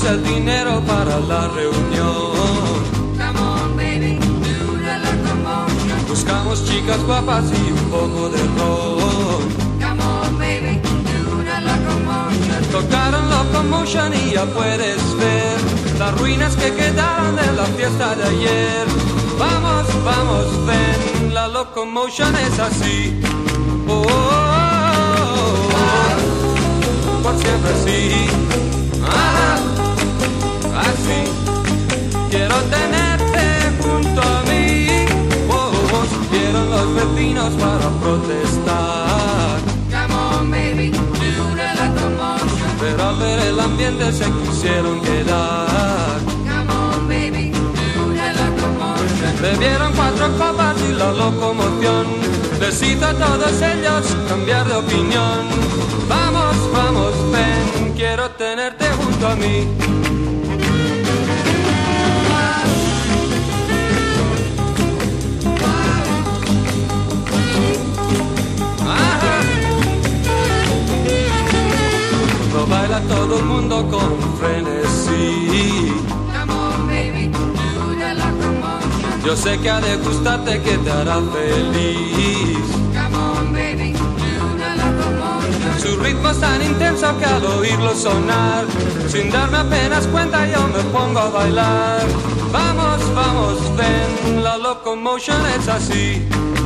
tenemos el dinero para la reunión. Come on, baby, do the locomotion. Buscamos chicas guapas y un poco de ron. Come on, baby, do the locomotion. Tocaron Locomotion y ya puedes ver las ruinas que quedaron de la fiesta de ayer. Vamos, vamos, ven, la Locomotion es así. Oh, oh, oh, oh, por siempre así. Ah, así. Quiero tenerte junto a mí. Oh, oh, oh, subieron los vecinos para protestar. Come on, baby, do the locomotion. Pero al ver el ambiente se quisieron quedar. Come on, baby, do the locomotion. Bebieron 4 copas y la locomoción les hizo a todos ellos cambiar de opinión. Vamos, vamos, ven, quiero tenerte junto a mí. Ajá. Lo baila todo el mundo con frenesí. Come on, baby, do the locomotion. Yo sé que ha de gustarte, que te hará feliz. Come on, baby, do the locomotion. Su ritmo es tan intenso que al oírlo sonar, sin darme apenas cuenta yo me pongo a bailar. Vamos, vamos, ven, la Locomotion es así.